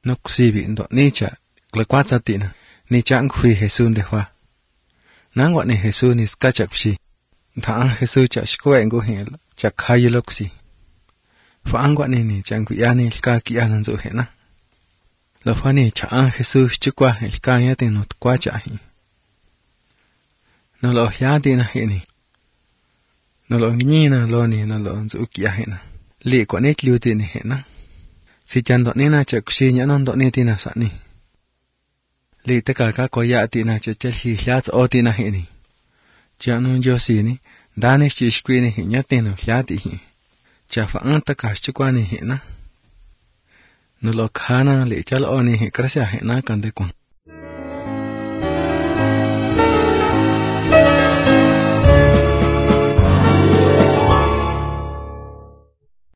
Nok sibi ndo nicha klekwatsa tina ni chang hui Jesús de Juan. Nang wat ni Jesús ni skachak psi. Tha ang Jesús cha shkwe ngo hel cha khayilok si. Fa ang wat ni chang ku ya ni ka ki anan zo he na. Lo fa ni cha ang Jesús chukwa el ka ya te not kwa cha hi. No lo ya ti na he ni. No lo ni na lo ni na lo zo ki ya he na. Li kwa ni tliu ti ni he na. Si chan do ni na cha kusi nya non do ni ti na sa ni. Li te ka ko ya ti na cha chel hi hlat o ti na he ni. Cha non yo si ni da ni chi shkwi ni hi nya ti no hlat ti hi. Cha fa ang ta ka chukwa ni he na. No lo khana li chal o ni hi krasya he na kan de kun.